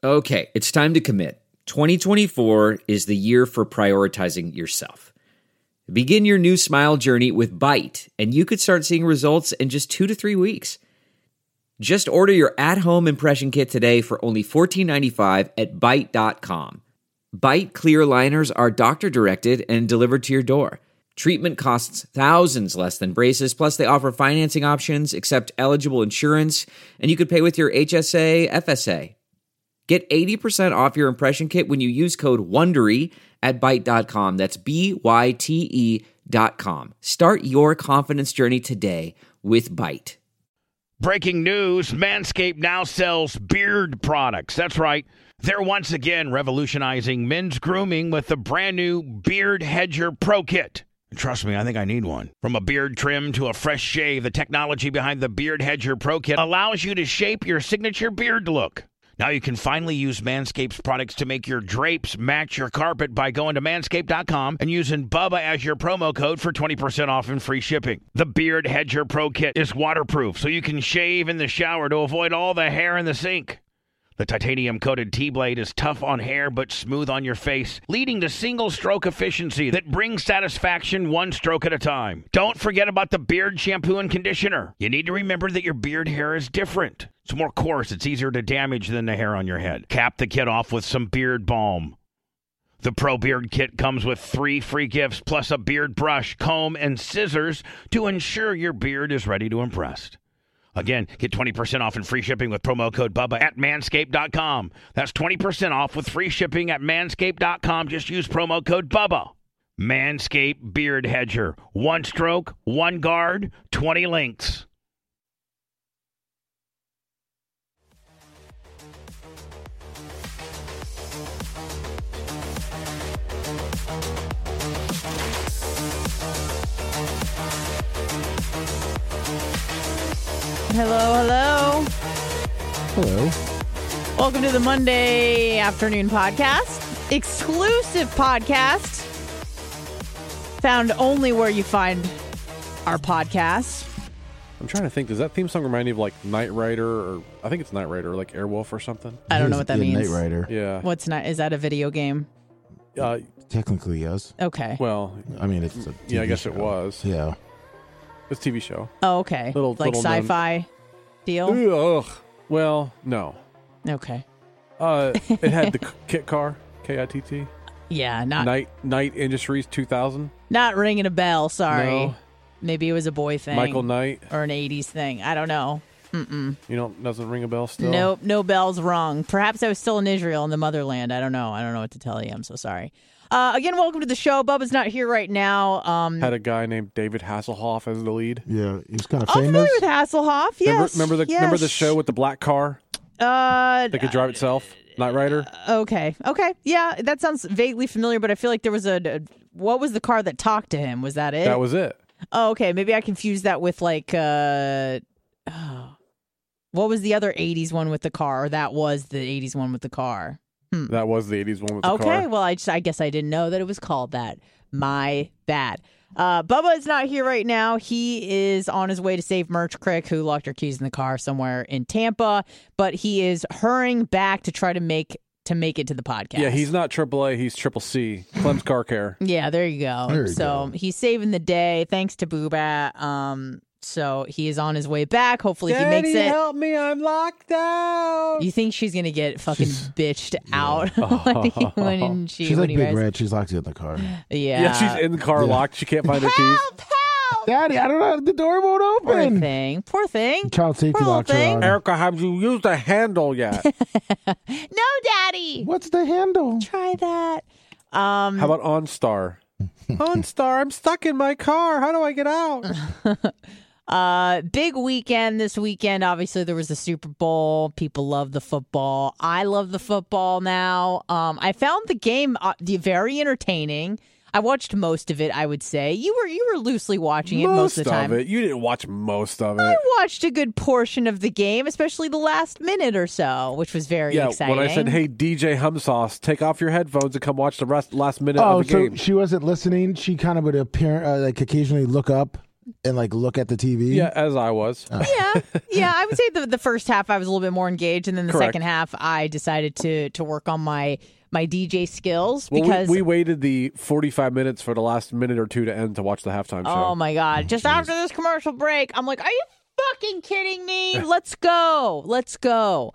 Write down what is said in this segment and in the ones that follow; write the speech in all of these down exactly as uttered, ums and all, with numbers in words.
Okay, it's time to commit. twenty twenty-four is the year for prioritizing yourself. Begin your new smile journey with Byte, and you could start seeing results in just two to three weeks. Just order your at-home impression kit today for only fourteen ninety-five at byte dot com. Byte clear aligners are doctor-directed and delivered to your door. Treatment costs thousands less than braces, plus they offer financing options, accept eligible insurance, and you could pay with your H S A, F S A. Get eighty percent off your impression kit when you use code WONDERY at byte dot com. That's B Y T E dot com. Start your confidence journey today with Byte. Breaking news, Manscaped now sells beard products. That's right. They're once again revolutionizing men's grooming with the brand new Beard Hedger Pro Kit. Trust me, I think I need one. From a beard trim to a fresh shave, the technology behind the Beard Hedger Pro Kit allows you to shape your signature beard look. Now you can finally use Manscaped's products to make your drapes match your carpet by going to manscaped dot com and using Bubba as your promo code for twenty percent off and free shipping. The Beard Hedger Pro Kit is waterproof, so you can shave in the shower to avoid all the hair in the sink. The titanium-coated T-blade is tough on hair but smooth on your face, leading to single-stroke efficiency that brings satisfaction one stroke at a time. Don't forget about the beard shampoo and conditioner. You need to remember that your beard hair is different. It's more coarse, it's easier to damage than the hair on your head. Cap the kit off with some beard balm. The Pro Beard Kit comes with three free gifts, plus a beard brush, comb, and scissors to ensure your beard is ready to impress. Again, get twenty percent off and free shipping with promo code Bubba at manscaped dot com. That's twenty percent off with free shipping at manscaped dot com. Just use promo code Bubba. Manscaped Beard Hedger. One stroke, one guard, twenty links. Hello, hello. Hello. Welcome to the Monday afternoon podcast. Exclusive podcast. Found only where you find our podcasts. I'm trying to think. Does that theme song remind you of like Knight Rider, or I think it's Knight Rider, or like Airwolf or something? I don't know what that yeah, means. Knight Rider. Yeah. What's not? Is that a video game? Uh, Technically, yes. Okay. well, I mean, it's a T V yeah, I guess show. it was. Yeah. It's a T V show. Oh, okay. Little- like little sci-fi deal. Ugh. Well, no. Okay. Uh, it had the kit car, K I T T. Yeah, not Knight Knight Industries two thousand. not ringing a bell. Sorry. No. Maybe it was a boy thing. Michael Knight. or an eighties thing. I don't know. You know, doesn't ring a bell still. Nope, no bells rung. Perhaps I was still in Israel in the motherland. I don't know. I don't know what to tell you. I'm so sorry. Uh, again, welcome to the show. Bubba's not here right now. Um, Had a guy named David Hasselhoff as the lead. Yeah, he's kind of I'm famous. familiar with Hasselhoff. Yes. Remember, remember the yes. remember the show with the black car Uh, that could drive itself? Knight Rider. okay. Okay. Yeah, that sounds vaguely familiar, but I feel like there was a, a. What was the car that talked to him? Was that it? That was it. Oh, okay. Maybe I confused that with like. Uh, oh, what was the other eighties one with the car? Or that was the eighties one with the car. Hmm. That was the eighties one with the Okay, car. well, I, just, I guess I didn't know that it was called that. My bad. Uh, Bubba is not here right now. He is on his way to save Merch Crick, who locked her keys in the car somewhere in Tampa. But he is hurrying back to try to make to make it to the podcast. Yeah, he's not triple A, he's triple C. Clem's Car Care. Yeah, there you go. There you so go. he's saving the day, thanks to Boobat. Um, so he is on his way back. Hopefully he makes it. help me, I'm locked out. You think she's gonna get fucking She's- bitched out when, he, when she She's when like he Big rides- Red. She's locked in the car. Yeah. Yeah, she's in the car Yeah. locked. She can't find her keys. Help! Help! Daddy, I don't know. The door won't Poor open. thing. Poor thing. Child safety Poor little locks are thing. on. Erica, have you used the handle yet? No, Daddy. What's the handle? Try that. Um, How about OnStar? OnStar, I'm stuck in my car. How do I get out? uh, big weekend this weekend. Obviously, there was the Super Bowl. People love the football. I love the football now. Um, I found the game uh, very entertaining. I watched most of it, I would say. You were you were loosely watching it most, of the time. it. You didn't watch most of I it. watched a good portion of the game, especially the last minute or so, which was very Yeah, exciting. when I said, hey, D J Humsauce, take off your headphones and come watch the rest last minute Oh, of the so game. she wasn't listening. She kind of would appear, uh, like occasionally look up and like look at the T V? Yeah, as I was. Yeah, yeah. I would say the the first half I was a little bit more engaged, and then the Correct. second half I decided to to work on my my D J skills Well, because we, we waited the forty-five minutes for the last minute or two to end to watch the halftime show. oh my god, just after this commercial break, I'm like, are you fucking kidding me? Let's go, let's go.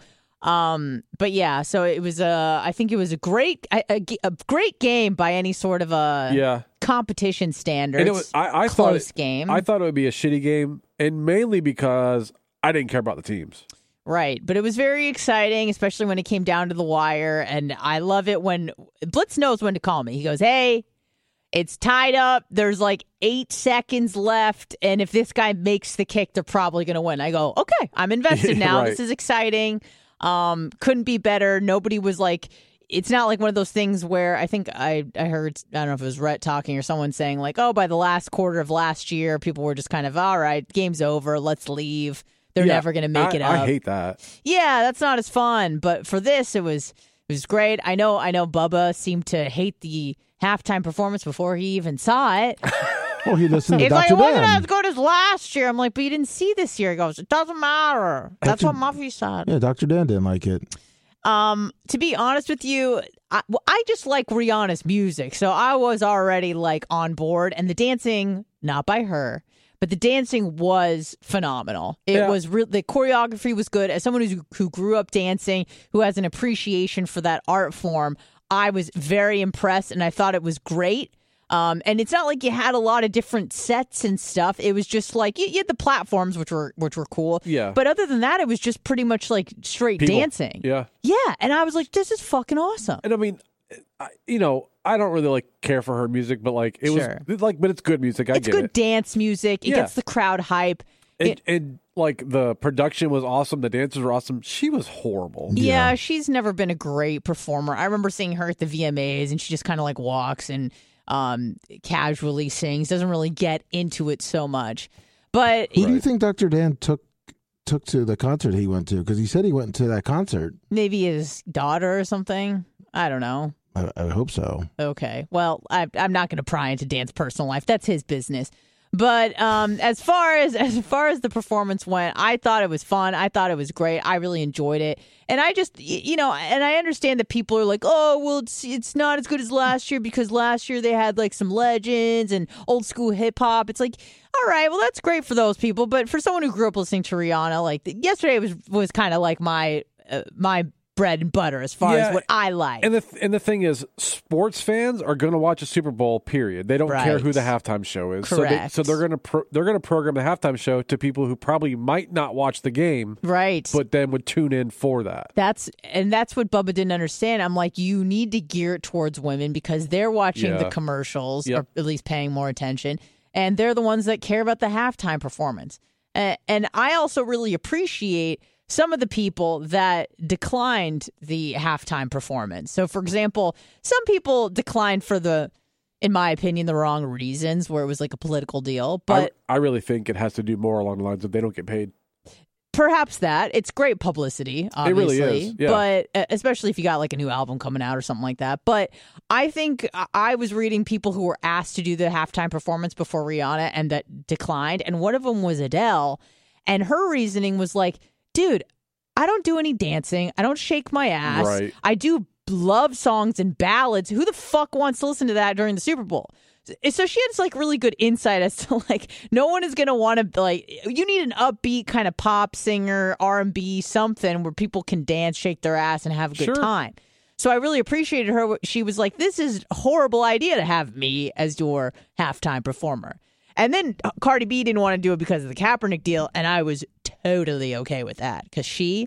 Um, but yeah, so it was a. I think it was a great a, a, a great game by any sort of a Yeah. competition standards. And it was, I, I thought close it, game. I thought it would be a shitty game, and mainly because I didn't care about the teams. Right, but it was very exciting, especially when it came down to the wire. And I love it when Blitz knows when to call me. He goes, "Hey, it's tied up. There's like eight seconds left, and if this guy makes the kick, they're probably going to win." I go, "Okay, I'm invested now. Right. This is exciting. Um, couldn't be better. Nobody was like." It's not like one of those things where I think I, I heard, I don't know if it was Rhett talking or someone saying like, oh, by the last quarter of last year, people were just kind of, all right, game's over, let's leave. They're Yeah, never going to make I, it up. I hate that. Yeah, that's not as fun. But for this, it was it was great. I know I know Bubba seemed to hate the halftime performance before he even saw it. Oh, he listened to He's like, Doctor it wasn't Dan. as good as last year. I'm like, but you didn't see this year. He goes, it doesn't matter. That's Doctor what Muffy said. Yeah, Doctor Dan didn't like it. Um, to be honest with you, I, well, I just like Rihanna's music, so I was already like on board. And the dancing, not by her, but the dancing was phenomenal. It Yeah. was real. The choreography was good. As someone who who grew up dancing, who has an appreciation for that art form, I was very impressed, and I thought it was great. Um, and it's not like you had a lot of different sets and stuff. It was just like you, you had the platforms, which were which were cool. Yeah. But other than that, it was just pretty much like straight People. dancing. Yeah. Yeah, and I was like, this is fucking awesome. And I mean, I, you know, I don't really like care for her music, but like it Sure. was like, but it's good music. I It's get good it. dance music. It Yeah. gets the crowd hype. And, It- and like the production was awesome. The dancers were awesome. She was horrible. yeah, she's never been a great performer. I remember seeing her at the V M As, and she just kind of like walks and um, casually sings. Doesn't really get into it so much. But Who do you think Doctor Dan took took to the concert he went to? Because he said he went to that concert. maybe his daughter or something. I don't know. I, I hope so. Okay. Well, I, I'm not going to pry into Dan's personal life. That's his business. But um, as far as as far as the performance went, I thought it was fun. I thought it was great. I really enjoyed it. And I just, y- you know, and I understand that people are like, oh, well, it's it's not as good as last year because last year they had like some legends and old school hip hop. It's like, all right, well, that's great for those people. But for someone who grew up listening to Rihanna, like yesterday was was kind of like my uh, my bread and butter as far Yeah, as what I like. And the th- and the thing is, sports fans are going to watch a Super Bowl. Period. They don't care Right. who the halftime show is. Correct. So, they, so they're going to pro- they're going to program the halftime show to people who probably might not watch the game, right. but then would tune in for that. That's and that's what Bubba didn't understand. I'm like, you need to gear it towards women because they're watching the Yeah. commercials Yep. or at least paying more attention, and they're the ones that care about the halftime performance. Uh, and I also really appreciate some of the people that declined the halftime performance. So, for example, some people declined for the, in my opinion, the wrong reasons, where it was like a political deal. But I, I really think it has to do more along the lines of they don't get paid. perhaps that it's great publicity, obviously, It really is, yeah. but uh, especially if you got like a new album coming out or something like that. But I think I- I was reading people who were asked to do the halftime performance before Rihanna and that declined, and one of them was Adele, and her reasoning was like, "Dude, I don't do any dancing. I don't shake my ass. Right. I do love songs and ballads. Who the fuck wants to listen to that during the Super Bowl?" So she has like really good insight as to like no one is gonna want to like you need an upbeat kind of pop singer, R and B, something where people can dance, shake their ass, and have a good Sure. time. So I really appreciated her. She was like, "This is a horrible idea to have me as your halftime performer." And then Cardi B didn't want to do it because of the Kaepernick deal, and I was totally okay with that because she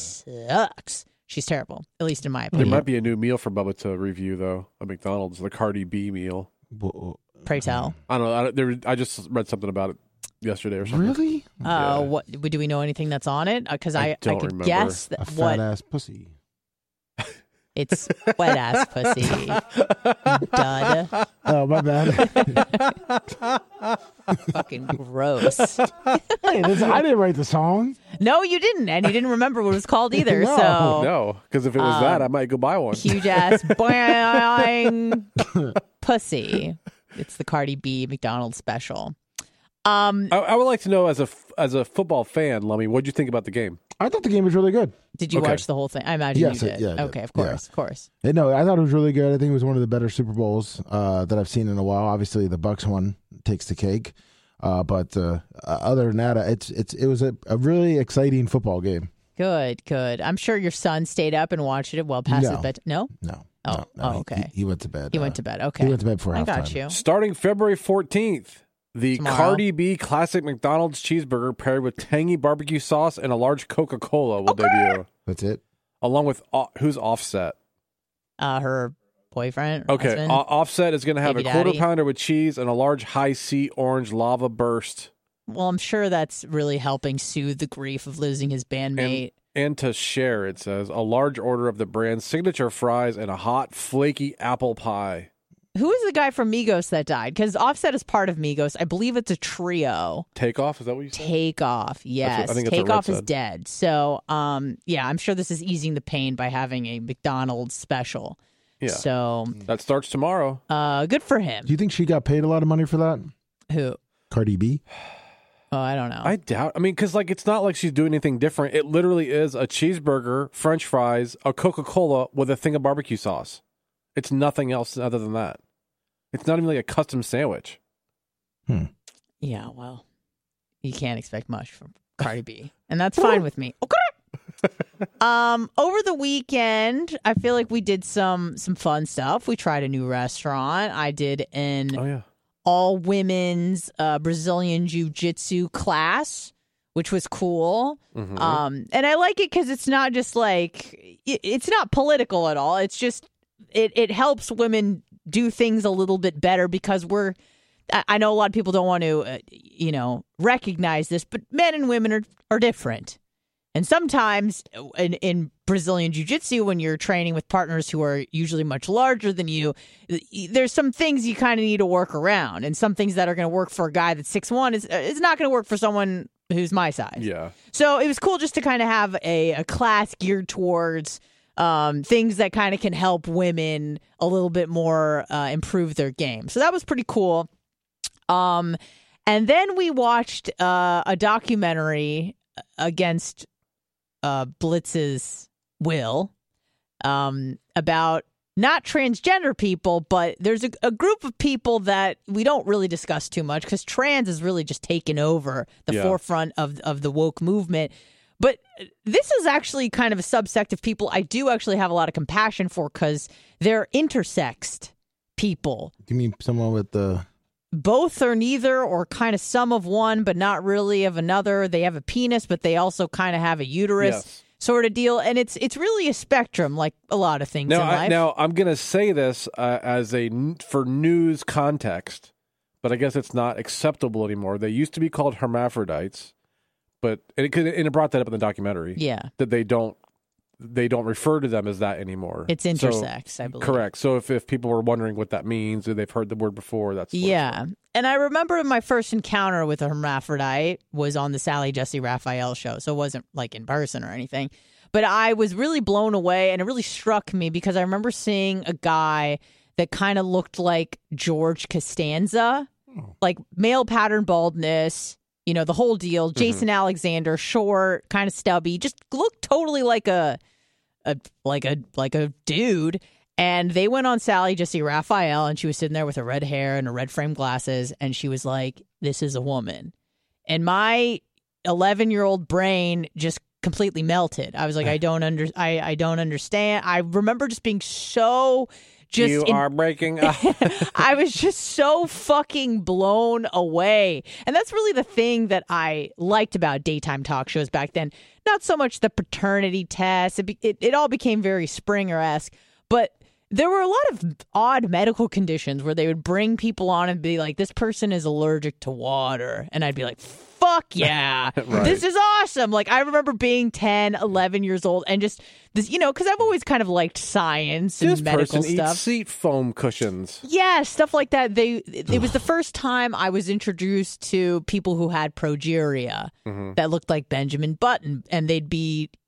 sucks. She's terrible, at least in my There opinion. might be a new meal for Bubba to review though. At McDonald's, the Cardi B meal. Whoa. Pray tell. I don't know. I, don't- there, I just read something about it yesterday or something. Really? Uh, Yeah. what do we know anything that's on it? Because I, I I, don't could remember. guess A that fat what ass pussy. it's wet ass pussy. Dud. Oh, my bad. Fucking gross. Hey, this, I didn't write the song. No, you didn't, and you didn't remember what it was called either. No. So No, because if it was that, I might go buy one. huge ass boing pussy. It's the Cardi B McDonald's special. Um, I, I would like to know, as a as a football fan, Lummy, what did you think about the game? I thought the game was really good. Did you Okay. watch the whole thing? I imagine Yes, you it- did. yeah, I did. Okay, of course, of course. And no, I thought it was really good. I think it was one of the better Super Bowls uh, that I've seen in a while. Obviously, the Bucks one takes the cake, uh, but uh, other than that, it's it's it was a, a really exciting football game. Good, good. I'm sure your son stayed up and watched it well past No. his bed. No? No, Oh, no, no, oh, he- okay. He, he went to bed. He uh, went to bed. Okay. He went to bed before I halftime. got you. Starting February fourteenth, the Tomorrow. Cardi B Classic McDonald's cheeseburger paired with tangy barbecue sauce and a large Coca-Cola will debut, That's it. along with uh, who's Offset. Uh, her boyfriend. Okay, husband? O- Offset is going to have Baby a quarter daddy. pounder with cheese and a large high C orange lava burst. Well, I'm sure that's really helping soothe the grief of losing his bandmate. And to share, it says, a large order of the brand's signature fries and a hot, flaky apple pie. Who is the guy from Migos that died? Because Offset is part of Migos. I believe it's a trio. Takeoff, is that what you said? Takeoff, yes. I think that's what Takeoff Red is said. dead. So, um, yeah, I'm sure this is easing the pain by having a McDonald's special. Yeah. So, That starts tomorrow. uh, good for him. Do you think she got paid a lot of money for that? Who? Cardi B? Oh, I don't know. I doubt. I mean, because like it's not like she's doing anything different. It literally is a cheeseburger, French fries, a Coca-Cola with a thing of barbecue sauce. It's nothing else other than that. It's not even like a custom sandwich. Hmm. Yeah, well, you can't expect much from Cardi B, and that's fine with me. Okay. um, over the weekend, I feel like we did some some fun stuff. We tried a new restaurant. I did an Oh yeah. all women's uh, Brazilian jiu-jitsu class, which was cool. Mhm. Um, and I like it because it's not just like it, it's not political at all. It's just it it helps women do things a little bit better because we're. I I know a lot of people don't want to, uh, you know, recognize this, but men and women are are different. And sometimes in, in Brazilian Jiu-Jitsu, when you're training with partners who are usually much larger than you, there's some things you kind of need to work around. And some things that are going to work for a guy that's six one is, is not going to work for someone who's my size. Yeah. So it was cool just to kind of have a, a class geared towards um, things that kind of can help women a little bit more uh, improve their game. So that was pretty cool. Um, and then we watched uh, a documentary against uh, Blitz's will um, about not transgender people, but there's a, a group of people that we don't really discuss too much because trans is really just taken over the Yeah. forefront of of the woke movement. But this is actually kind of a subsect of people I do actually have a lot of compassion for because they're intersexed people. You mean someone with the... Both or neither or kind of some of one, but not really of another. They have a penis, but they also kind of have a uterus Yes. sort of deal. And it's it's really a spectrum, like a lot of things Now, in I, life. now I'm going to say this uh, as a n- for news context, but I guess it's not acceptable anymore. They used to be called hermaphrodites, but and it, could- and it brought that up in the documentary. Yeah. that they don't they don't refer to them as that anymore. It's So- intersex, I believe. Correct. So if, if people were wondering what that means or they've heard the word before, that's what it's Yeah. And I remember my first encounter with a hermaphrodite was on the Sally Jesse Raphael show. So it wasn't like in person or anything. But I was really blown away and it really struck me because I remember seeing a guy that kind of looked like George Costanza, like male pattern baldness, you know, the whole deal. Jason Alexander, short, kind of stubby, just looked totally like a a like a like a dude. And they went on Sally Jesse Raphael, and she was sitting there with her red hair and her red frame glasses, and she was like, "This is a woman." And my eleven-year-old brain just completely melted. I was like, "I don't under, I, I don't understand." I remember just being so just You in- are breaking up. I was just so fucking blown away. And that's really the thing that I liked about daytime talk shows back then. Not so much the paternity test. It, be, it, it all became very Springer-esque. But there were a lot of odd medical conditions where they would bring people on and be like, this person is allergic to water. And I'd be like, fuck yeah. Right. This is awesome. Like, I remember being ten, eleven years old and just, this, you know, because I've always kind of liked science and This medical person stuff. eats seat foam cushions. Yeah, stuff like that. They it was the first time I was introduced to people who had progeria Mm-hmm. that looked like Benjamin Button, and they'd be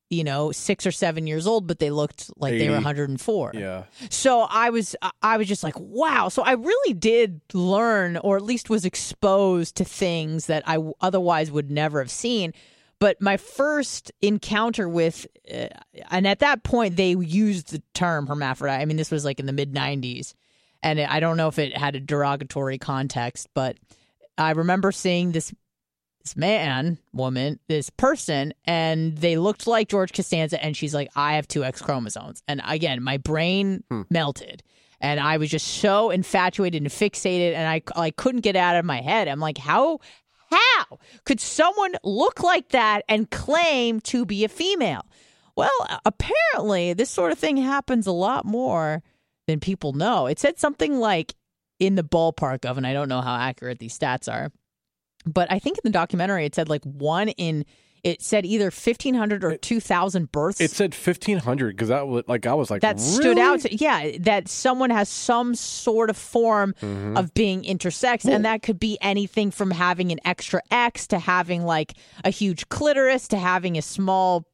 you know, six or seven years old, but they looked like they were one hundred four. Yeah. So I was, I was just like, wow. So I really did learn, or at least was exposed to things that I otherwise would never have seen. But my first encounter with, uh, and at that point they used the term hermaphrodite. I mean, this was like in the mid nineties, and I don't know if it had a derogatory context, but I remember seeing this this man, woman, this person, and they looked like George Costanza, and she's like, I have two X chromosomes. And again, my brain hmm. melted, and I was just so infatuated and fixated, and I, I couldn't get it out of my head. I'm like, how, how could someone look like that and claim to be a female? Well, apparently this sort of thing happens a lot more than people know. It said something like in the ballpark of, and I don't know how accurate these stats are, but I think in the documentary it said like one in, it said either fifteen hundred or two thousand births. It said fifteen hundred because that was like, I was like, that really? stood out. To, yeah, that someone has some sort of form mm-hmm. of being intersex. Well, and that could be anything from having an extra X to having like a huge clitoris to having a small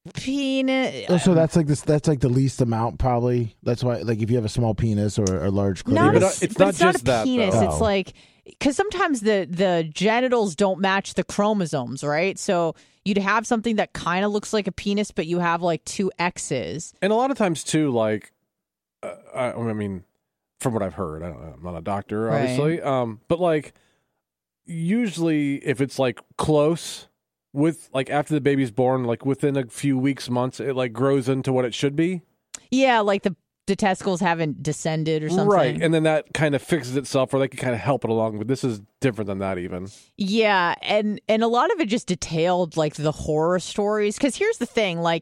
penis. Oh, so that's like this. That's like the least amount, probably. That's why, like, if you have a small penis or a large clitoris, not a, it's, it's not not just a that. Penis. Though. It's like, because sometimes the the genitals don't match the chromosomes, right? So you'd have something that kind of looks like a penis, but you have like two X's. And a lot of times too, like, uh, I, I mean, from what I've heard, I don't know, I'm not a doctor, obviously, right. um, but like, usually if it's like close. With like after the baby's born, like within a few weeks, months, it like grows into what it should be. Yeah, like the, the testicles haven't descended or something. Right, and then that kind of fixes itself, or they can kind of help it along. But this is different than that, even. Yeah, and and a lot of it just detailed like the horror stories. Because here's the thing, like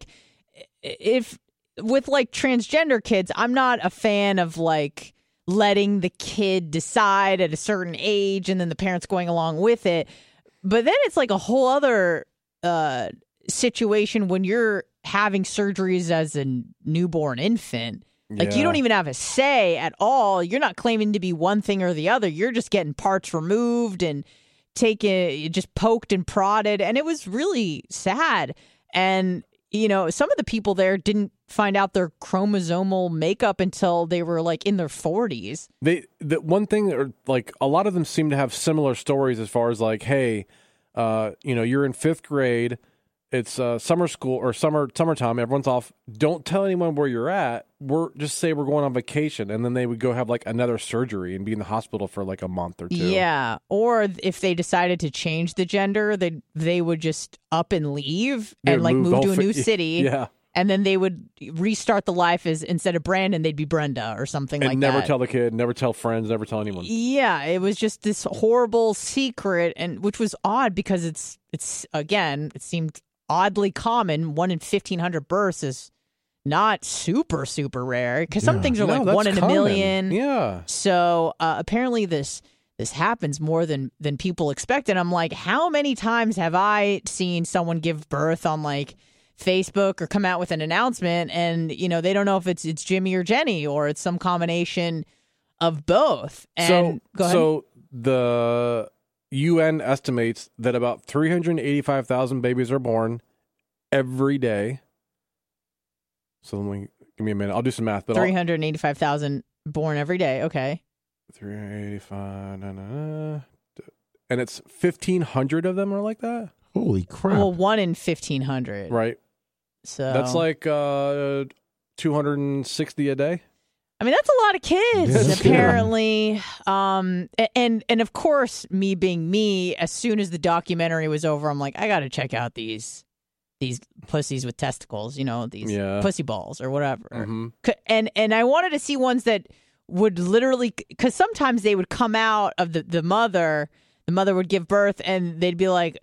if with like transgender kids, I'm not a fan of like letting the kid decide at a certain age and then the parents going along with it. But then it's like a whole other uh, situation when you're having surgeries as a newborn infant. Like, yeah. You don't even have a say at all. You're not claiming to be one thing or the other. You're just getting parts removed and taken, just poked and prodded. And it was really sad. And, you know, some of the people there didn't find out their chromosomal makeup until they were like in their forties. They the one thing, or like a lot of them seem to have similar stories as far as like, hey, uh, you know, you're in fifth grade, it's uh, summer school or summer summertime, everyone's off. Don't tell anyone where you're at. We're just say we're going on vacation, and then they would go have like another surgery and be in the hospital for like a month or two. Yeah, or if they decided to change the gender, they they would just up and leave They and like move move to a off- new city. Yeah. And then they would restart the life as instead of Brandon, they'd be Brenda or something And like never that. tell the kid, never tell friends, never tell anyone. Yeah, it was just this horrible secret, and which was odd because it's it's again, it seemed oddly common. One in fifteen hundred births is not super super rare because some Yeah. things are No, like that's one in common. a million. Yeah. So uh, apparently this this happens more than than people expect, and I'm like, how many times have I seen someone give birth on like Facebook or come out with an announcement, and you know they don't know if it's it's Jimmy or Jenny or it's some combination of both. And So, go ahead. so the U N estimates that about three hundred eighty-five thousand babies are born every day. So let me give me a minute. I'll do some math. But three hundred eighty-five thousand born every day. Okay. three hundred eighty-five, nah, nah, nah. And it's fifteen hundred of them are like that, holy crap! Well, one in fifteen hundred. right? So That's like uh, two hundred sixty a day. I mean, that's a lot of kids, Yeah, that's good. apparently. Um, a- and and of course, me being me, as soon as the documentary was over, I'm like, I got to check out these these pussies with testicles, you know, these Yeah. pussy balls or whatever. Mhm. C- And and I wanted to see ones that would literally, because sometimes they would come out of the, the mother, the mother would give birth, and they'd be like,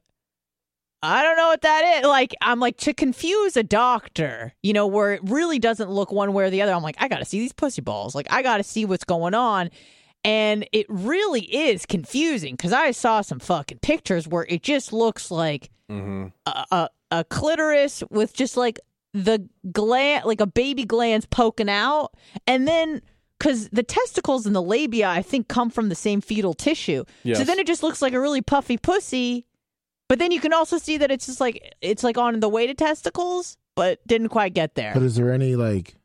I don't know what that is. Like, I'm like, to confuse a doctor, you know, where it really doesn't look one way or the other. I'm like, I got to see these pussy balls. Like, I got to see what's going on. And it really is confusing because I saw some fucking pictures where it just looks like Mhm. a, a, a clitoris with just like the gland, like a baby gland's poking out. And then, because the testicles and the labia, I think, come from the same fetal tissue. Yes. So then it just looks like a really puffy pussy. But then you can also see that it's just like it's like on the way to testicles. but didn't quite get there. But is there any like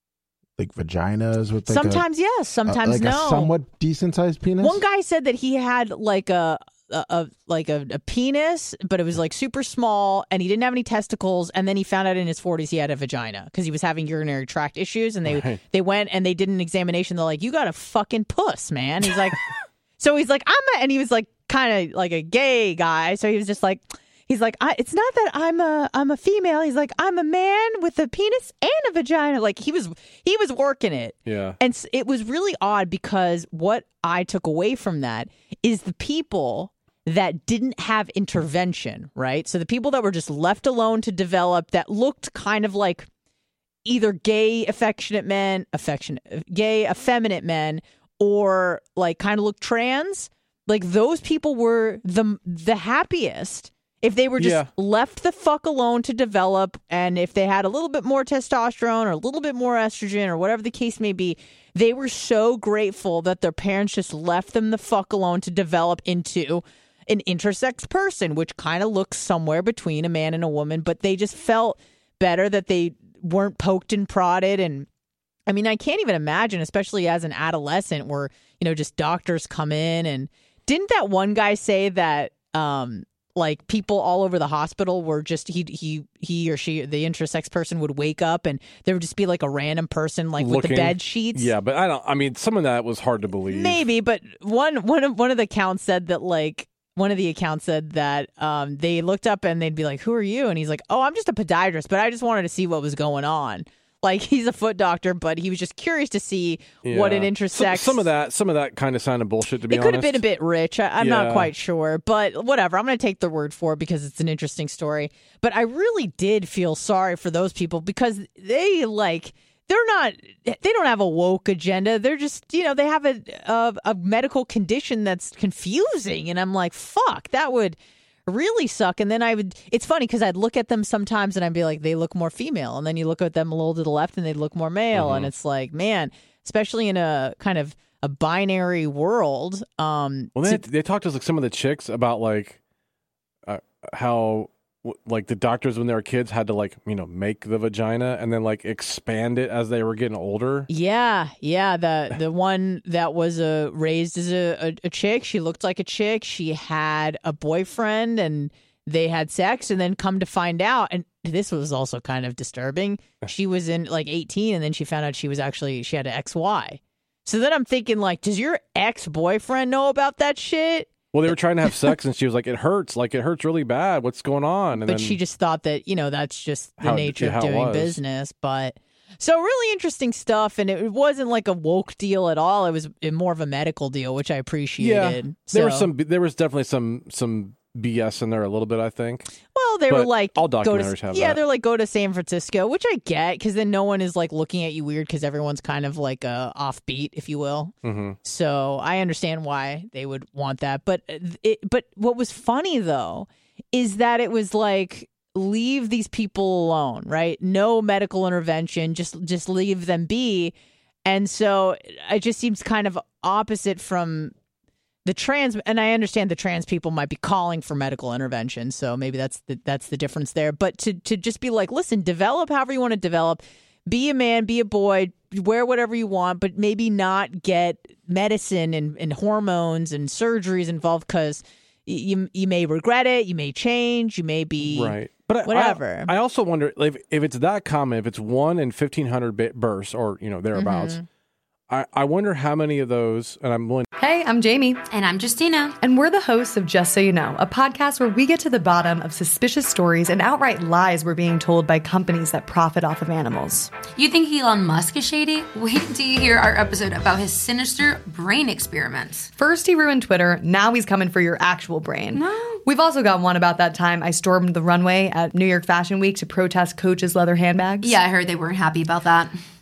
like vaginas with like sometimes a, yes, sometimes a, like no. a somewhat decent sized penis? One guy said that he had like a a, a like a, a penis, but it was like super small, and he didn't have any testicles. And then he found out in his forties he had a vagina because he was having urinary tract issues. And they Right. they went and they did an examination. They're like, "You got a fucking puss, man." He's like, so he's like, "I'm a," and he was like kind of like a gay guy, so he was just like. He's like, I, it's not that I'm a I'm a female. He's like, I'm a man with a penis and a vagina. Like he was he was working it. Yeah. And s- it was really odd because what I took away from that is the people that didn't have intervention, right? So the people that were just left alone to develop that looked kind of like either gay affectionate men, affectionate gay effeminate men, or like kind of looked trans. Like those people were the the happiest. If they were just Yeah. left the fuck alone to develop, and if they had a little bit more testosterone or a little bit more estrogen or whatever the case may be, they were so grateful that their parents just left them the fuck alone to develop into an intersex person, which kind of looks somewhere between a man and a woman, but they just felt better that they weren't poked and prodded. And I mean, I can't even imagine, especially as an adolescent, where, you know, just doctors come in. And didn't that one guy say that, um, like people all over the hospital were just he he he or she the intersex person would wake up and there would just be like a random person like with Looking- the bed sheets. Yeah, but I don't. I mean, some of that was hard to believe. Maybe, but one one of one of the accounts said that like one of the accounts said that um they looked up and they'd be like, "Who are you?" And he's like, "Oh, I'm just a podiatrist, but I just wanted to see what was going on." Like he's a foot doctor, but he was just curious to see what an Yeah. intersex. Some, some of that, some of that kind of sounded bullshit. To be It honest, could have been a bit rich. I, I'm not Yeah. quite sure, but whatever. I'm going to take their word for it because it's an interesting story. But I really did feel sorry for those people because they like they're not they don't have a woke agenda. They're just, you know, they have a a, a medical condition that's confusing, and I'm like, fuck, that would really suck. And then I would it's funny because I'd look at them sometimes and I'd be like, they look more female, and then you look at them a little to the left and they look more male. Mm-hmm. And it's like, man, especially in a kind of a binary world. Um, Well, they, to- they talked to us, like some of the chicks about like uh, how w- like the doctors when they were kids had to like you know make the vagina and then like expand it as they were getting older. yeah, yeah. The the one that was uh, raised as a, a, a chick, she looked like a chick. She had a boyfriend and they had sex, and then come to find out, and this was also kind of disturbing. She was in like eighteen, and then she found out she was actually she had an X Y. So then I'm thinking, like, does your ex-boyfriend know about that shit? Well, they were trying to have sex, and she was like, "It hurts, like it hurts really bad. What's going on?" And But then she just thought that, you know, that's just the How- nature yeah, how of it doing was. business. But so really interesting stuff. And it wasn't like a woke deal at all. It was more of a medical deal, which I appreciated. yeah, So, there was some. There was definitely some some B S in there a little bit. I think. well, they were but like, all go documentaries to, have yeah, that. they're like, go to San Francisco, which I get because then no one is like looking at you weird because everyone's kind of like uh, offbeat, if you will. Mm-hmm. So I understand why they would want that. But it, but what was funny though is that it was like, leave these people alone, right? No medical intervention, just just leave them be. And so it just seems kind of opposite from the trans, and I understand the trans people might be calling for medical intervention, so maybe that's the, that's the difference there. But to to just be like, listen, develop however you want to develop, be a man, be a boy, wear whatever you want, but maybe not get medicine and, and hormones and surgeries involved because you you may regret it, you may change, you may be Right. But I- whatever. I, I also wonder if if it's that common, if it's one in fifteen hundred bit bursts or you know thereabouts. Mm-hmm. I, I wonder how many of those, and I'm willing. Hey, I'm Jamie. And I'm Justina. And we're the hosts of Just So You Know, a podcast where we get to the bottom of suspicious stories and outright lies we're being told by companies that profit off of animals. You think Elon Musk is shady? Wait till you hear our episode about his sinister brain experiments. First he ruined Twitter, now he's coming for your actual brain. No. We've also got one about that time I stormed the runway at New York Fashion Week to protest Coach's leather handbags. Yeah, I heard they weren't happy about that. I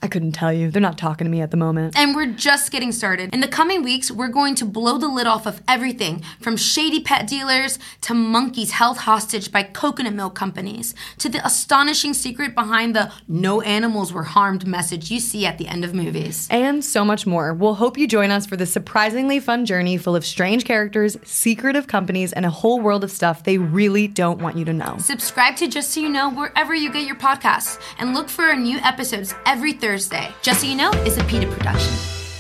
couldn't tell you. They're not talking to me at the moment. And we're just getting started. In the coming weeks, we're going to blow the lid off of everything from shady pet dealers to monkeys held hostage by coconut milk companies to the astonishing secret behind the no animals were harmed message you see at the end of movies. And so much more. We'll hope you join us for this surprisingly fun journey full of strange characters, secretive companies, and a whole world of stuff they really don't want you to know. Subscribe to Just So You Know wherever you get your podcasts and look for our new episodes every Thursday. Just So You Know is a PETA production.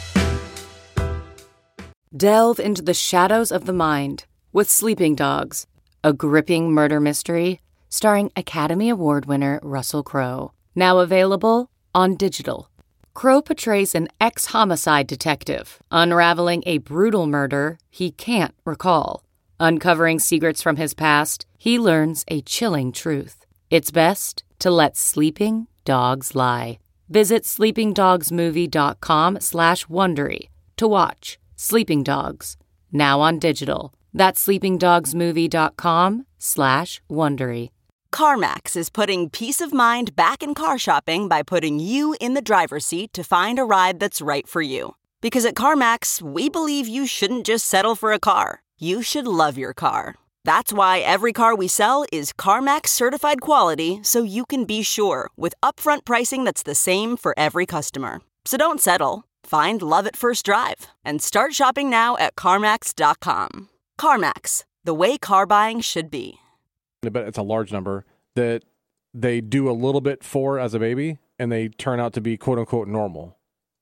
Delve into the shadows of the mind with Sleeping Dogs, a gripping murder mystery starring Academy Award winner Russell Crowe. Now available on digital. Crowe portrays an ex-homicide detective unraveling a brutal murder he can't recall. Uncovering secrets from his past, he learns a chilling truth. It's best to let sleeping dogs lie. Visit sleepingdogsmovie.com slash Wondery to watch Sleeping Dogs, now on digital. That's sleepingdogsmovie.com slash Wondery. CarMax is putting peace of mind back in car shopping by putting you in the driver's seat to find a ride that's right for you. Because at CarMax, we believe you shouldn't just settle for a car. You should love your car. That's why every car we sell is CarMax certified quality, so you can be sure with upfront pricing that's the same for every customer. So don't settle. Find love at first drive and start shopping now at CarMax dot com. CarMax, the way car buying should be. But it's a large number that they do a little bit for as a baby, and they turn out to be quote unquote normal.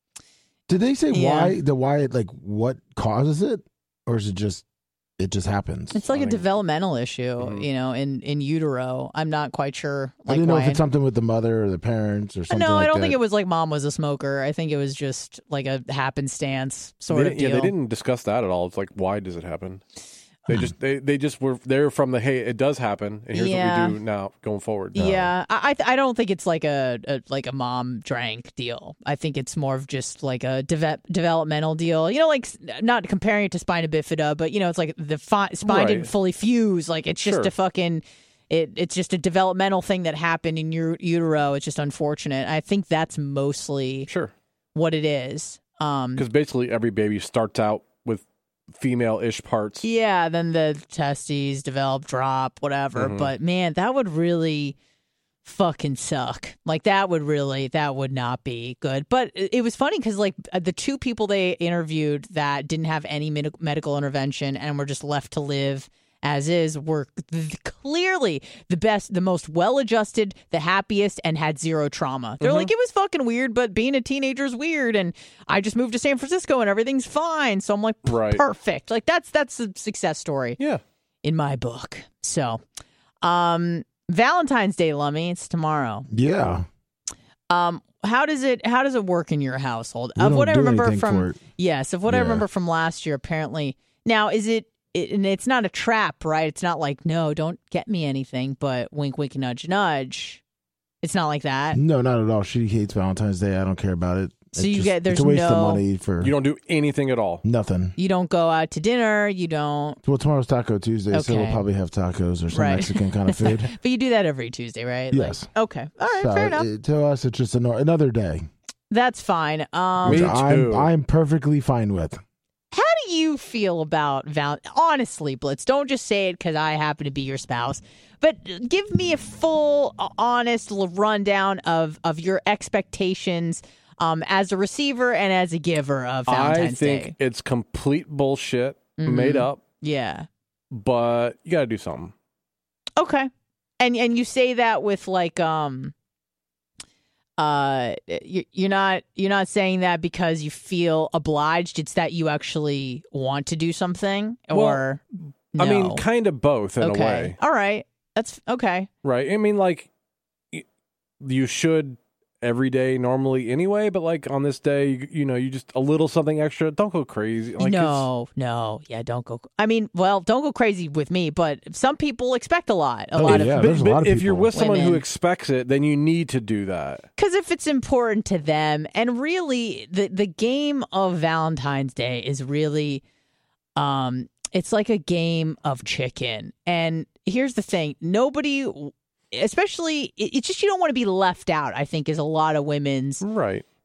Did they say Yeah. why? The why? Like what causes it, or is it just it just happens? It's like I a think- developmental issue, Mhm. you know, in, in utero. I'm not quite sure. I Like, didn't know why. if it's something with the mother or the parents or something. no, like I don't that. think it was like mom was a smoker. I think it was just like a happenstance sort They of didn't- deal. Yeah, they didn't discuss that at all. It's like, why does it happen? They just they, they just were there from the hey, it does happen, and here's Yeah. what we do now going forward. Yeah, I I I don't think it's like a, a like a mom drank deal. I think it's more of just like a deve- developmental deal. You know, like s- not comparing it to spina bifida, but you know, it's like the fi- spine Right. didn't fully fuse. Like it's just Sure. a fucking it. It's just a developmental thing that happened in your utero. It's just unfortunate. I think that's mostly Sure. what it is. Um, Because basically every baby starts out with female-ish parts. Yeah, then the testes develop, drop, whatever. Mhm. But man, that would really fucking suck. Like that would really, that would not be good. But it it was funny because like the two people they interviewed that didn't have any med- medical intervention and were just left to live as is were th- clearly the best, the most well-adjusted, the happiest, and had zero trauma. They're Mhm. like, it was fucking weird, but being a teenager is weird, and I just moved to San Francisco and everything's fine. So I'm like, Right. perfect. Like that's that's a success story Yeah. in my book. So, um, Valentine's Day, Lummy, it's tomorrow. Yeah. Um, how does it how does it work in your household? We of don't what I do remember anything from for it. yes, of what I Yeah. remember from last year. Apparently, now is it? It, and it's not a trap, right? It's not like, no, don't get me anything, but wink, wink, nudge, nudge. It's not like that. No, not at all. She hates Valentine's Day. I don't care about it. So It's you just- get- there's it's a waste no- of money for You don't do anything at all. nothing. You don't go out to dinner. You don't. Well, tomorrow's Taco Tuesday, so we'll Okay. probably have tacos or some Right. Mexican kind of food. But you do that every Tuesday, right? Like- Yes. okay. All right. So fair enough. it- to us, it's just an, another day, That's fine. Um, which Me I'm too. I'm perfectly fine with. How do you feel about Val? Honestly, Blitz, don't just say it because I happen to be your spouse, but give me a full, uh, honest l- rundown of, of your expectations um, as a receiver and as a giver of Valentine's I think Day. it's complete bullshit, Mhm. made up, Yeah. but you got to do something. Okay. And and you say that with like um uh you you're not you're not saying that because you feel obliged. It's that you actually want to do something, or I mean, no? kind of both in okay. a way, All right. That's okay. right? I mean, like y- you should every day normally anyway, but like on this day, you, you know, you just a little something extra. Don't go crazy. Like no, no, yeah, don't go. I mean, well, don't go crazy with me, but some people expect a lot. A Oh, lot yeah. of But, there's a but lot of if you're people. with someone who Women. expects it, then you need to do that. because if it's important to them, and really, the the game of Valentine's Day is really, um, it's like a game of chicken. And here's the thing: nobody, especially, it- it's just you don't want to be left out. I think is a lot of women's Right.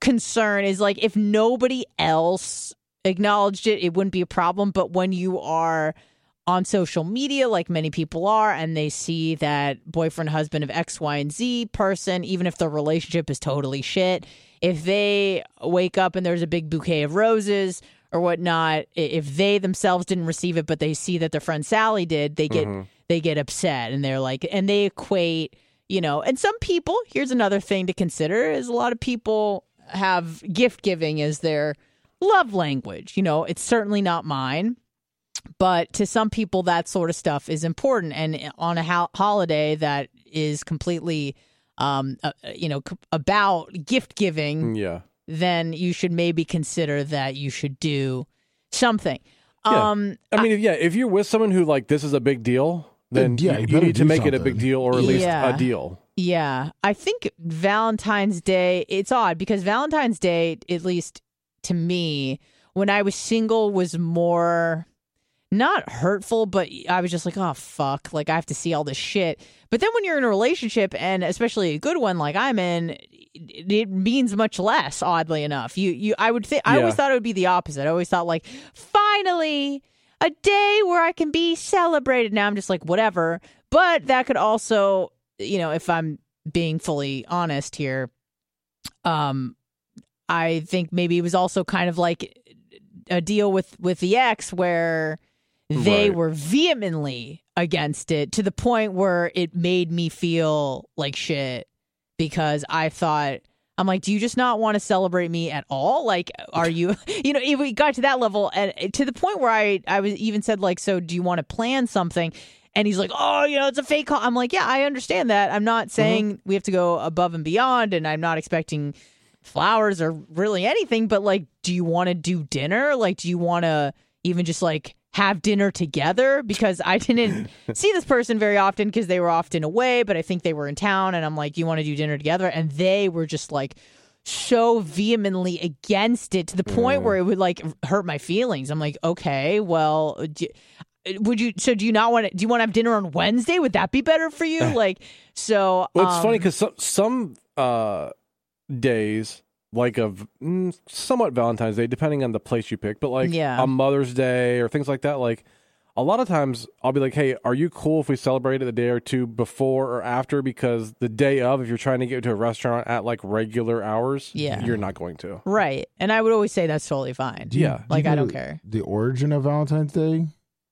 concern is like if nobody else acknowledged it, it wouldn't be a problem. But when you are on social media, like many people are, and they see that boyfriend, husband of X, Y, and Z person, even if their relationship is totally shit, if they wake up and there's a big bouquet of roses or whatnot, if they themselves didn't receive it, but they see that their friend Sally did, they get mm-hmm. they get upset, and they're like, and they equate, you know, and some people, here's another thing to consider, is a lot of people have gift giving as their love language. You know, it's certainly not mine, but to some people that sort of stuff is important. And on a ho- holiday that is completely, um, uh, you know, c- about gift giving, yeah, then you should maybe consider that you should do something. Yeah. Um, I mean, yeah, if you're with someone who like this is a big deal, then yeah, you, you you need to make something. it a big deal, or at least Yeah. a deal. Yeah, I think Valentine's Day, it's odd because Valentine's Day, at least to me, when I was single, was more not hurtful, but I was just like, oh, fuck, like I have to see all this shit. But then when you're in a relationship, and especially a good one like I'm in, it, it means much less, oddly enough. You, you, I would think, I Yeah. always thought it would be the opposite. I always thought like, finally, a day where I can be celebrated. Now I'm just like, whatever. But that could also, you know, if I'm being fully honest here, um, I think maybe it was also kind of like a deal with, with the ex where they Right. were vehemently against it to the point where it made me feel like shit because I thought, I'm like, do you just not want to celebrate me at all? Like, are you, you know, if we got to that level and to the point where I, I was even said like, so do you want to plan something? And he's like, oh, you know, it's a fake call. I'm like, yeah, I understand that. I'm not saying we have to go above and beyond, and I'm not expecting flowers or really anything, but like, do you want to do dinner? Like, do you want to even just like have dinner together? Because I didn't see this person very often because they were often away, but I think they were in town, and I'm like, you want to do dinner together? And they were just like so vehemently against it to the point Mm. where it would like hurt my feelings. I'm like, okay, well, do, would you, so do you not want to, do you want to have dinner on Wednesday? Would that be better for you? Like, so. Well, it's um, funny because some, some uh, days, like of mm, somewhat Valentine's Day, depending on the place you pick, but like Yeah. a Mother's Day or things like that, like a lot of times I'll be like, hey, are you cool if we celebrate it a day or two before or after? Because the day of, if you're trying to get to a restaurant at like regular hours, Yeah. you're not going to. Right. And I would always say that's totally fine. Do you- Yeah. do you Like, I know don't care. The origin of Valentine's Day?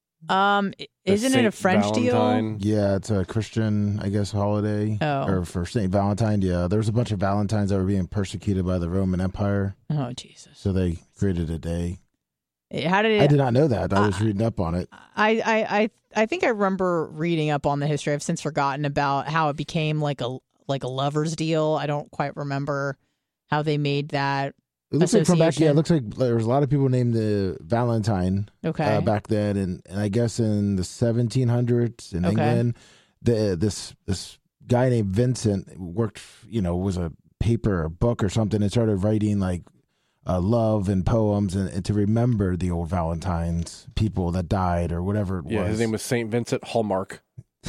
Um, The isn't it a Saint French Valentine. Yeah, it's a Christian, I guess, holiday. Oh. Or for Saint Valentine. Yeah, there was a bunch of Valentines that were being persecuted by the Roman Empire, deal? Oh, Jesus. so they created a day. How did it? I did not know that. I was reading up on it. I, I, I, I think I remember reading up on the history. I've since forgotten about how it became like a like a lover's deal. I don't quite remember how they made that. It looks like from back. Yeah, association. it looks like there was a lot of people named the Valentine Okay. uh, back then, and, and I guess in the seventeen hundreds in Okay. England, the this this guy named Vincent worked. You know, was a paper or book or something, and started writing like uh, love and poems and, and to remember the old Valentines, people that died or whatever it Yeah, was. his name was Saint Vincent Hallmark.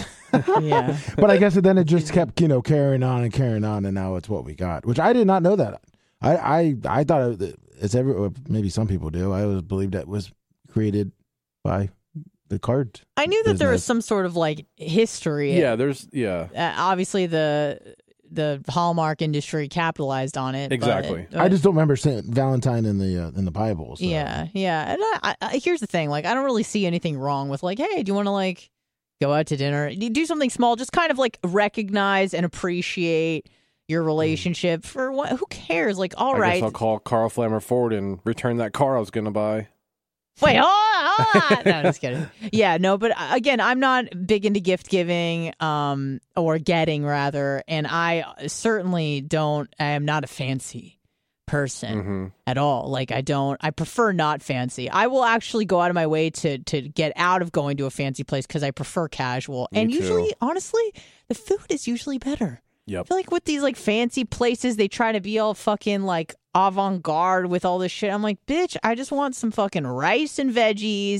Yeah. But I guess then it just kept, you know, carrying on and carrying on, and now it's what we got, which I did not know that. I I, I thought it, it's every, or maybe some people do. I always believed that was created by the card. I knew that there was business. some sort of like history. Yeah, there's, yeah. Uh, obviously, the the Hallmark industry capitalized on it. but- Exactly. but- I just don't remember Saint Valentine in the uh, in the Bible. So. Yeah, yeah. And I, I, here's the thing: like, I don't really see anything wrong with like, hey, do you want to like go out to dinner, do something small, just kind of like recognize and appreciate your relationship for what? Who cares? Like, all I right. guess I'll call Carl Flammer Ford and return that car I was going to buy. Wait, hold on, hold on. No, just kidding. Yeah, no, but uh, again, I'm not big into gift giving, um, or getting rather, and I certainly don't. I am not a fancy person Mm-hmm. at all. Like, I don't. I prefer not fancy. I will actually go out of my way to to get out of going to a fancy place because I prefer casual. Me and too. usually, honestly, the food is usually better. I Yep. feel like with these like fancy places, they try to be all fucking like avant garde with all this shit. I'm like, bitch, I just want some fucking rice and veggies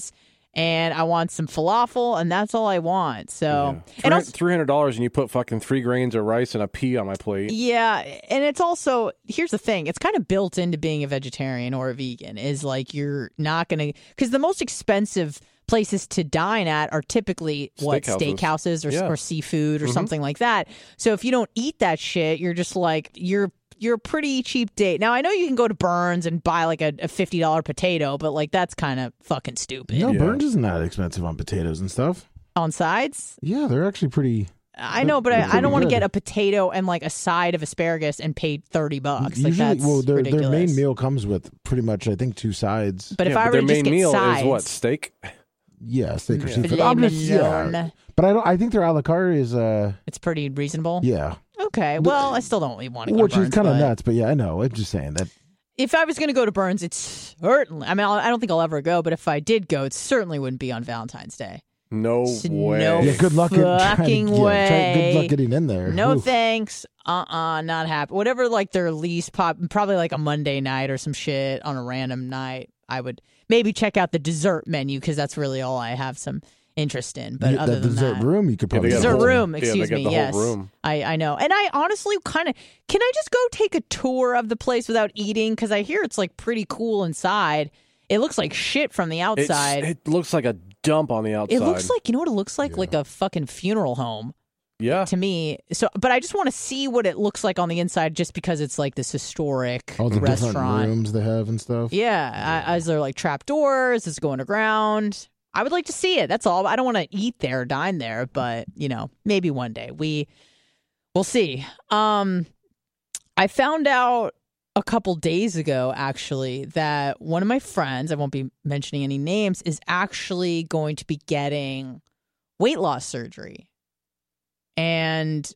and I want some falafel, and that's all I want. So, Yeah. and also, three hundred dollars and you put fucking three grains of rice and a pea on my plate. yeah, and it's also, here's the thing, it's kind of built into being a vegetarian or a vegan, is like you're not going to, because the most expensive places to dine at are typically what Steakhouses. steakhouses or, Yeah. or seafood or Mhm. something like that. So if you don't eat that shit, you're just like you're you're a pretty cheap date. Now I know you can go to Burns and buy like a, a fifty dollar potato, but like that's kind of fucking stupid. No, Yeah. Burns isn't that expensive on potatoes and stuff. On sides, Yeah, they're actually pretty. I know, but They're I, I pretty don't want to good. get a potato and like a side of asparagus and pay thirty bucks. Like Usually, that's well, their ridiculous. their main meal comes with pretty much, I think, two sides. But if Yeah, I but were their to just main get meal sides, is what, steak? Yeah, steak or Yeah. seafood. Filet I'm just- mignon. yeah, but I don't. I think their a la carte is uh it's pretty reasonable. yeah, Okay. Well, I still don't really want to go which to Burns. is kind of but nuts. But yeah, I know. I'm just saying that. if I was going to go to Burns, it's certainly, I mean, I'll, I don't think I'll ever go, but if I did go, it certainly wouldn't be on Valentine's Day. No S- way. no Yeah, good luck. Getting, trying to- fucking yeah, try- way. good luck getting in there. No Oof. thanks. Uh-uh, not happy. Whatever, like, their least pop, probably like a Monday night or some shit on a random night, I would maybe check out the dessert menu because that's really all I have some interest in. But You- other that than dessert that, room, you could Yeah, they probably got get the dessert whole- room, yeah, they excuse got me. the whole Yes, room. I I know, and I honestly kind of can I just go take a tour of the place without eating? Because I hear it's like pretty cool inside. It looks like shit from the It's- outside. it looks like a dump on the outside. It looks like, you know what it looks like? Like a fucking funeral home yeah. to me. So, but I just want to see what it looks like on the inside just because it's like this historic all the different restaurant. rooms they have and stuff. Yeah. I, is there like trap doors? Is it going underground? I would like to see it. That's all. I don't want to eat there, dine there, but you know, maybe one day we, we'll see. Um, I found out a couple days ago, actually, that one of my friends, I won't be mentioning any names, is actually going to be getting weight loss surgery. And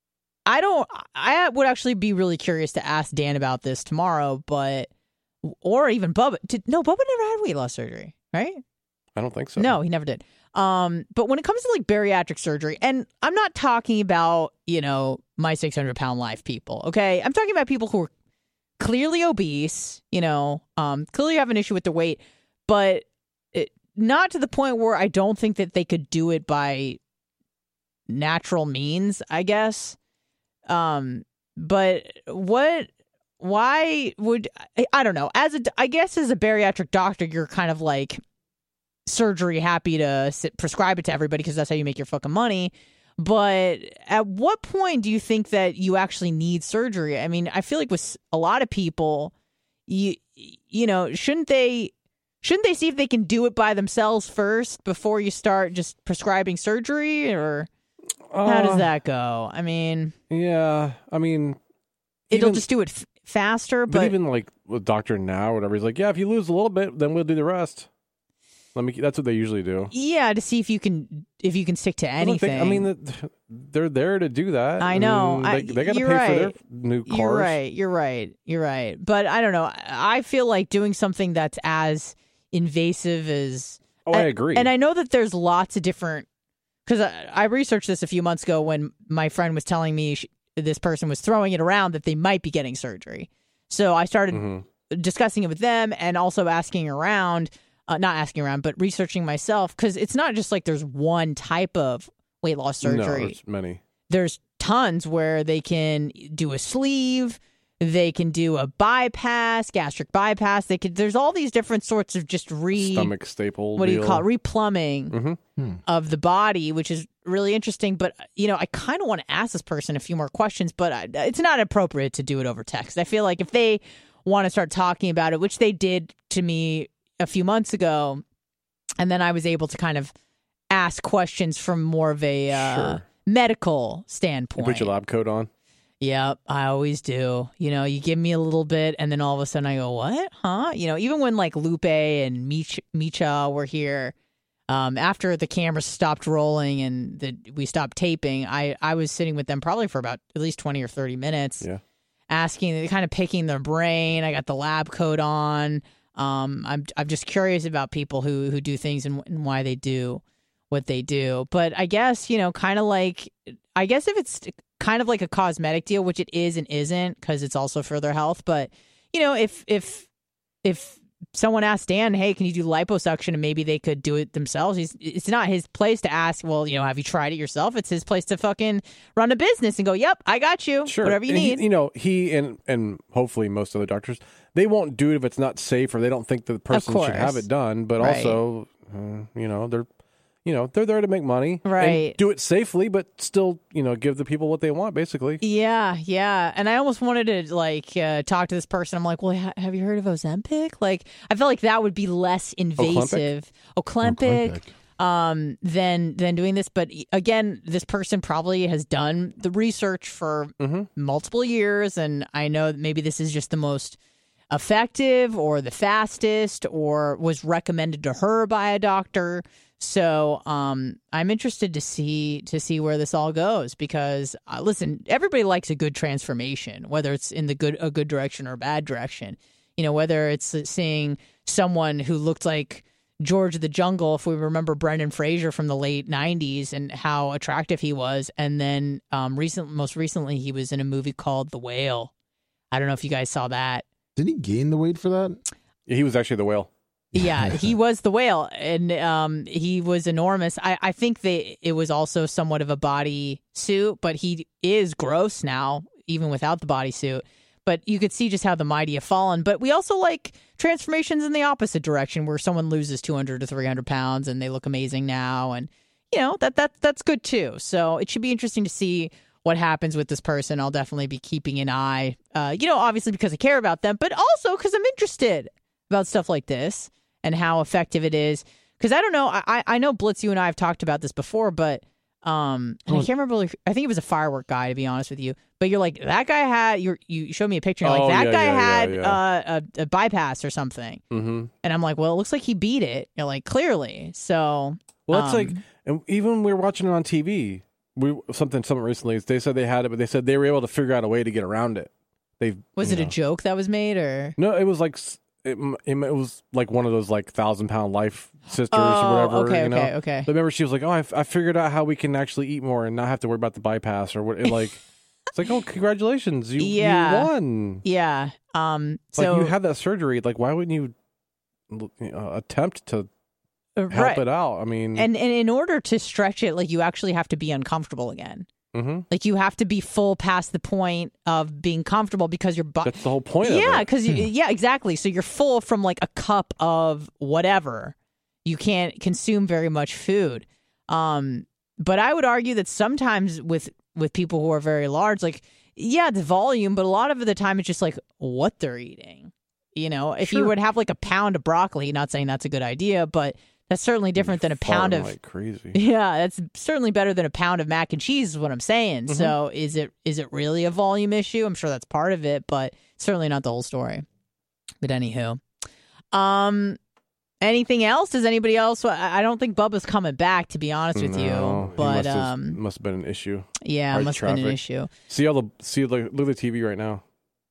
I don't, I would actually be really curious to ask Dan about this tomorrow, but, or even Bubba. Did, no, Bubba never had weight loss surgery, right? I don't think so. No, he never did. Um, but when it comes to like bariatric surgery, and I'm not talking about, you know, my six hundred pound life people, okay? I'm talking about people who are clearly obese, you know, um, clearly have an issue with their weight, but it, not to the point where I don't think that they could do it by natural means, I guess. Um, but what, why would, I, I don't know. As a, I guess as a bariatric doctor, you're kind of like surgery happy to sit, prescribe it to everybody because that's how you make your fucking money. But at what point do you think that you actually need surgery? I mean, I feel like with a lot of people, you you know, shouldn't they shouldn't they see if they can do it by themselves first before you start just prescribing surgery, or how Uh, does that go? I mean, Yeah. I mean, it'll even- just do it f- faster, But, but, even like with Doctor Now, whatever, he's like, yeah, if you lose a little bit, then we'll do the rest. Let me. That's what they usually do. yeah, to see if you can if you can stick to I don't think- anything. I mean, that- they're there to do that. I know. mean, I- they, they got to pay you're for right. their new cars. You're right. You're right. You're right. But I don't know. I I feel like doing something that's as invasive as. Oh, I and- agree. And I know that there's lots of different. Because I, I researched this a few months ago when my friend was telling me she, this person was throwing it around that they might be getting surgery. So I started Mhm. discussing it with them and also asking around. Uh, not asking around, but researching myself, because it's not just like there's one type of weight loss No, surgery. there's many. There's tons where they can do a sleeve, they can do a bypass, gastric bypass. They could. There's all these different sorts of just re Stomach staple. what do you deal. call it? Replumbing Mhm. of the body, which is really interesting. But you know, I kind of want to ask this person a few more questions, but I, it's not appropriate to do it over text. I feel like if they want to start talking about it, which they did to me a few months ago, and then I was able to kind of ask questions from more of a uh, Sure. medical You standpoint. put your lab coat on. Yep, I always do. You know, you give me a little bit, and then all of a sudden I go, "What? Huh?" You know, even when like Lupe and Mich- Micha were here, um, after the cameras stopped rolling and the, we stopped taping, I I was sitting with them probably for about at least twenty or thirty minutes, Yeah. asking, kind of picking their brain. I got the lab coat on. Um, I'm I'm just curious about people who who do things and, and why they do what they do. But I guess, you know, kind of like, I guess if it's kind of like a cosmetic deal, which it is and isn't, because it's also for their health. But you know, if if if someone asked Dan, hey, can you do liposuction? And maybe they could do it themselves. He's, it's not his place to ask, well, you know, have you tried it yourself? It's his place to fucking run a business and go, yep, I got you. Sure. Whatever you and need. He, you know, he and, and hopefully most other doctors, they won't do it if it's not safe or they don't think that the person should have it done. But right. also, uh, you know, they're You know, they're there to make money. Right. And do it safely, but still, you know, give the people what they want, basically. Yeah, yeah. And I almost wanted to, like, uh, talk to this person. I'm like, well, ha- have you heard of Ozempic? Like, I felt like that would be less invasive. Ozempic. Um, than, than doing this. But, again, this person probably has done the research for mm-hmm. multiple years. And I know that maybe this is just the most effective or the fastest or was recommended to her by a doctor. So um, I'm interested to see to see where this all goes because uh, listen, everybody likes a good transformation, whether it's in the good a good direction or a bad direction. You know, whether it's seeing someone who looked like George of the Jungle, if we remember Brendan Fraser from the late nineties and how attractive he was, and then um, recent most recently he was in a movie called The Whale. I don't know if you guys saw that. Did he gain the weight for that? Yeah, he was actually the whale. Yeah, he was the whale, and um, he was enormous. I, I think they it was also somewhat of a body suit, but he is gross now, even without the bodysuit. But you could see just how the mighty have fallen. But we also like transformations in the opposite direction, where someone loses two hundred to three hundred pounds and they look amazing now, and you know that that that's good too. So it should be interesting to see what happens with this person. I'll definitely be keeping an eye, uh, you know, obviously because I care about them, but also because I'm interested about stuff like this. And how effective it is. Because I don't know, I I know Blitz, you and I have talked about this before, but um, and I can't remember, I think it was a firework guy, to be honest with you. But you're like, that guy had, you're, you showed me a picture, and you're like, oh, that yeah, guy yeah, had yeah, yeah. Uh, a, a bypass or something. Mm-hmm. And I'm like, well, it looks like he beat it. You're like, clearly. So. Well, it's um, like, and even when we were watching it on T V, we something, something recently, they said they had it, but they said they were able to figure out a way to get around it. They Was it know. a joke that was made, or? No, it was like, It, it was like one of those like thousand pound life sisters Oh, or whatever. okay, you know? okay, okay. But remember, she was like, "Oh, I, I figured out how we can actually eat more and not have to worry about the bypass or what." And like, it's like, "Oh, congratulations, you, Yeah. you won!" Yeah. Um. Like So you had that surgery. Like, why wouldn't you, you know, attempt to help right. it out? I mean, And and in order to stretch it, like you actually have to be uncomfortable again. mm-hmm. Like you have to be full past the point of being comfortable because your body. That's the whole point. Yeah, of it. because yeah, exactly. So you're full from like a cup of whatever. You can't consume very much food. Um, but I would argue that sometimes with with people who are very large, like yeah, the volume, but a lot of the time it's just like what they're eating. You know, if Sure. you would have like a pound of broccoli, not saying that's a good idea, but that's certainly different than a pound Farting of like crazy. yeah, that's certainly better than a pound of mac and cheese is what I'm saying. Mm-hmm. So is it is it really a volume issue? I'm sure that's part of it, but certainly not the whole story. But anywho. Um anything else? Does anybody else I I don't think Bubba's coming back, to be honest with No, you. he But must have, um must have been an issue. yeah, Right, it must have been an traffic. issue. See all the see like look at the T V right now.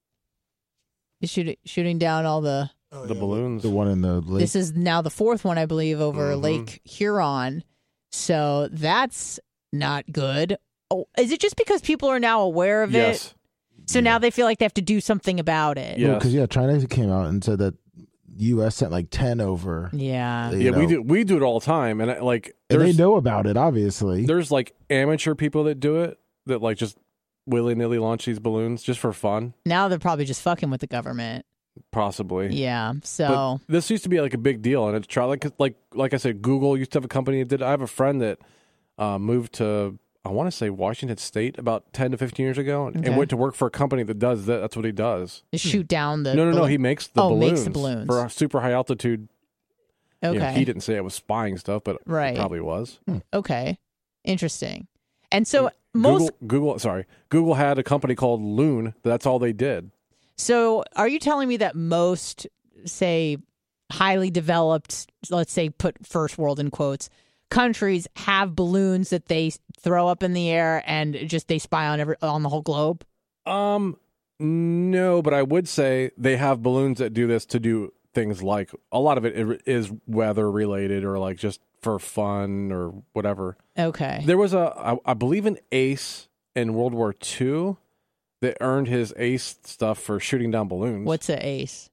He's shooting shooting down all the the balloons. The one in the lake. This is now the fourth one, I believe, over Mhm. Lake Huron. So that's not good. Oh, is it just because people are now aware of Yes. it? So now they feel like they have to do something about it. Yeah. Because yeah, China came out and said that U S sent like ten over. Yeah. you Yeah, we know. do we do it all the time, and I, like And they there's know about it, obviously. there's like amateur people that do it that like just willy nilly launch these balloons just for fun, Now they're probably just fucking with the government. possibly. Yeah. But So this used to be like a big deal, and it's try like like like I said, Google used to have a company that did. I have a friend that uh, moved to I want to say Washington State about ten to fifteen years ago, and, Okay. and went to work for a company that does that. That's what he does. they shoot down the no, no, no. balloon- He makes the Oh, balloons makes the balloons. for a super high altitude. Okay. You know, he didn't say it was spying stuff, but Right. it probably was. Okay. Interesting. And so most Google, Google, sorry, Google had a company called Loon. That's all they did. So are you telling me that most, say, highly developed, let's say put first world in quotes, countries have balloons that they throw up in the air and just they spy on every on the whole globe? Um, no, but I would say they have balloons that do this to do things like a lot of it i- is weather related or like just for fun or whatever. Okay. There was a, I, I believe, an ace in World War Two that earned his ace stuff for shooting down balloons. What's an ace?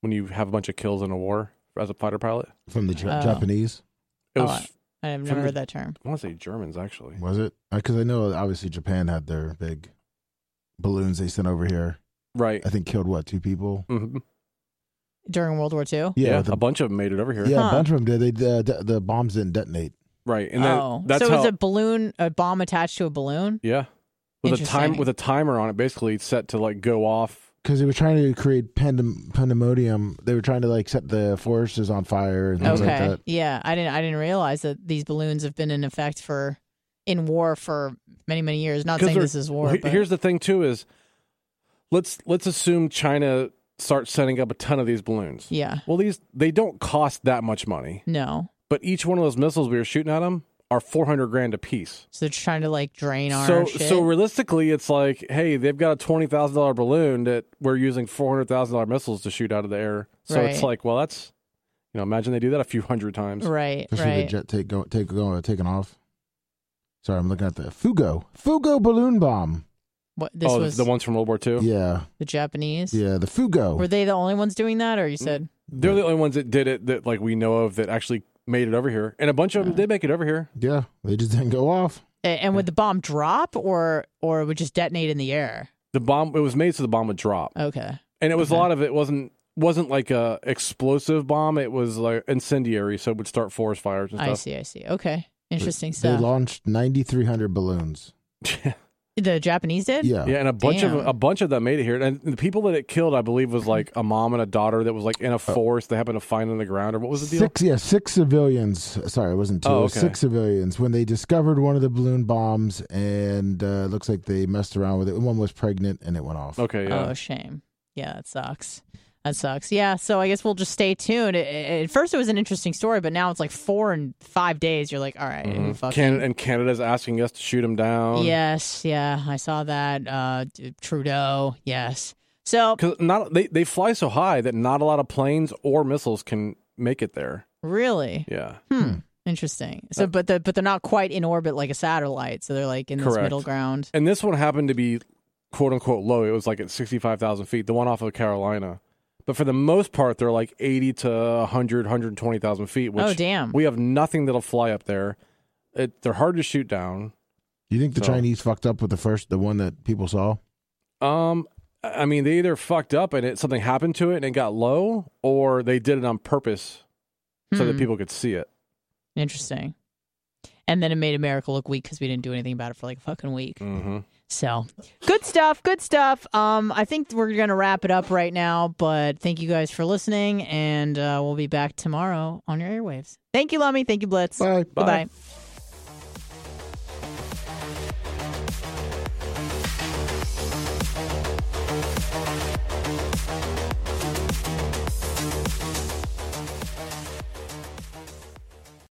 when you have a bunch of kills in a war as a fighter pilot. From the J- Oh. Japanese, It Oh, was, I- I've from never the- heard that term. I want to say Germans, actually. was it? Because I know obviously Japan had their big balloons they sent over here. Right. I think killed what, two people? hmm During World War Two? Yeah, the, a bunch of them made it over here. yeah, Huh. a bunch of them did. They the, the, the bombs didn't detonate. Right. And then Oh, that's so how, is a balloon, a bomb attached to a balloon? yeah. With a time Interesting. with a timer on it, basically set to like go off. Because they were trying to create pandem- pandemonium. They were trying to like set the forests on fire and things Okay. like that. Yeah, I didn't. I didn't realize that these balloons have been in effect for in war for many, many years. Not 'Cause saying they're- this is war, well, he- but here's the thing too: is let's let's assume China starts setting up a ton of these balloons. yeah, Well, these they don't cost that much money, no. but each one of those missiles we were shooting at them are four hundred grand a piece. So they're trying to like drain our So shit. so realistically, it's like, hey, they've got a twenty thousand dollar balloon that we're using four hundred thousand dollar missiles to shoot out of the air. So it's Right. like, well, that's you know, imagine they do that a few hundred times. right, Especially right. the jet take go, take go, taking off. Sorry, I'm looking at the Fugo Fugo balloon bomb. What this oh, was the ones from World War Two. Yeah, the Japanese. yeah, the Fugo. Were they the only ones doing that, or you said? They're the only ones that did it that like we know of that actually made it over here, and a bunch of them did make it over here. Yeah, they just didn't go off. A- And would the bomb drop, or or it would just detonate in the air? The bomb it was made so the bomb would drop, Okay. and it was Okay. a lot of it wasn't wasn't like a explosive bomb. It was like incendiary, so it would start forest fires and I stuff. see. I see. Okay. Interesting They stuff. launched ninety-three hundred balloons. The Japanese did. Yeah, Yeah, and a bunch Damn. of a bunch of them made it here, and the people that it killed, I believe, was like a mom and a daughter that was like in a forest. They happened to find on the ground, or what was the deal? Six, yeah, six civilians. Sorry, it wasn't two. Oh, it was okay. Six civilians when they discovered one of the balloon bombs, and uh, it looks like they messed around with it. One was pregnant, and it went off. Okay, yeah. Oh, shame. Yeah, that sucks. That sucks. Yeah, so I guess we'll just stay tuned. It, it- at first, it was an interesting story, but now it's like four and five days. You're like, all right, Mhm. fucking- Canada and Canada's asking us to shoot them down. Yes, yeah, I saw that. Uh, D- Trudeau, yes. So because not they they fly so high that not a lot of planes or missiles can make it there. really, Yeah, hmm, interesting. So, but the, but they're not quite in orbit like a satellite. So they're like in this Correct. middle ground. and this one happened to be quote unquote low. It was like at sixty five thousand feet. The one off of Carolina. But for the most part, they're like eighty to one hundred, one hundred twenty thousand feet. Which Oh, damn. We have nothing that'll fly up there. It, they're hard to shoot down. You think the So- Chinese fucked up with the first, the one that people saw? Um, I mean, they either fucked up and it something happened to it and it got low, or they did it on purpose so that Hmm. people could see it. Interesting. And then it made America look weak because we didn't do anything about it for like a fucking week. Mm-hmm. So good stuff, good stuff. Um, I think we're gonna wrap it up right now, but thank you guys for listening, and uh, we'll be back tomorrow on your airwaves. Thank you, Lummy. Thank you, Blitz. Bye. Goodbye.